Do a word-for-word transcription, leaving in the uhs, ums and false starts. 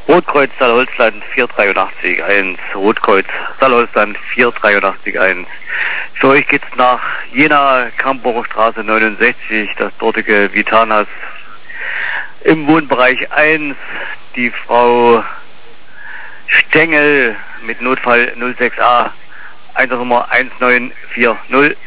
Rotkreuz Saarholzland vier drei acht eins. Rotkreuz Saarholzland vier drei acht eins. Für euch geht's nach Jena, Kamburger Straße neunundsechzig, das dortige Vitanas. Im Wohnbereich eins, die Frau Stengel mit Notfall null sechs a, Einsatznummer eins neun vier null.